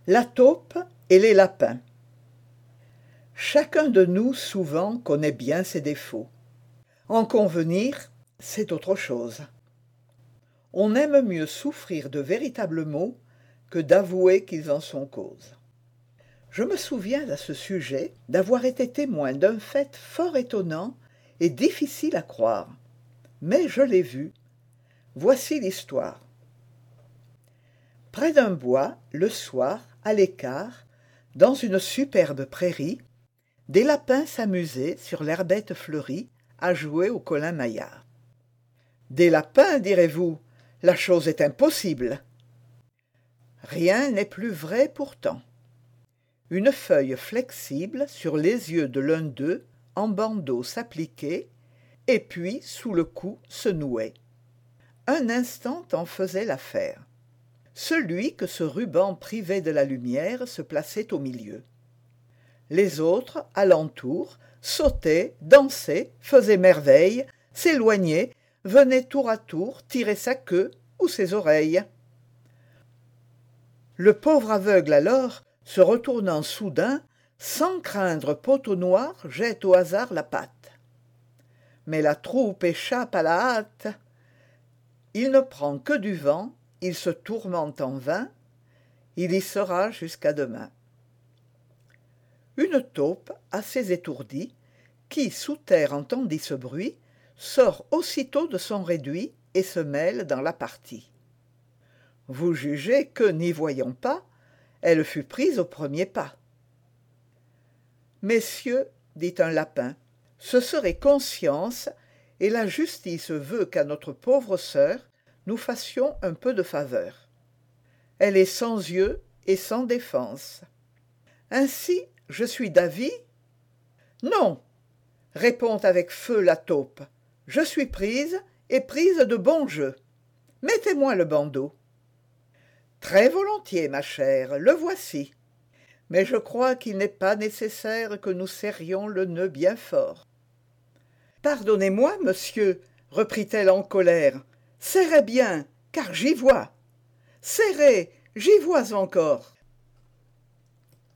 La taupe et les lapins. Chacun de nous souvent connaît bien ses défauts. En convenir, c'est autre chose. On aime mieux souffrir de véritables maux que d'avouer qu'ils en sont cause. Je me souviens à ce sujet d'avoir été témoin d'un fait fort étonnant et difficile à croire. Mais je l'ai vu. Voici l'histoire. Près d'un bois, le soir, à l'écart, dans une superbe prairie, des lapins s'amusaient sur l'herbette fleurie à jouer au colin-maillard. Des lapins, direz-vous, la chose est impossible. Rien n'est plus vrai pourtant. Une feuille flexible sur les yeux de l'un d'eux en bandeau s'appliquait, et puis sous le cou se nouait. Un instant en faisait l'affaire. Celui que ce ruban privait de la lumière se plaçait au milieu. Les autres, alentour, sautaient, dansaient, faisaient merveille, s'éloignaient, venaient tour à tour tirer sa queue ou ses oreilles. Le pauvre aveugle alors, se retournant soudain, sans craindre pot au noir, jette au hasard la patte. Mais la troupe échappe à la hâte. Il ne prend que du vent, il se tourmente en vain, il y sera jusqu'à demain. Une taupe, assez étourdie, qui sous terre entendit ce bruit, sort aussitôt de son réduit et se mêle dans la partie. Vous jugez que, n'y voyant pas, elle fut prise au premier pas. Messieurs, dit un lapin, ce serait conscience, et la justice veut qu'à notre pauvre sœur, nous fassions un peu de faveur. Elle est sans yeux et sans défense. Ainsi, je suis d'avis. Non, répond avec feu la taupe, je suis prise, et prise de bon jeu. Mettez-moi le bandeau. Très volontiers, ma chère, le voici. Mais je crois qu'il n'est pas nécessaire que nous serrions le nœud bien fort. Pardonnez-moi, monsieur, reprit-elle en colère. Serrez bien, car j'y vois. Serrez, j'y vois encore.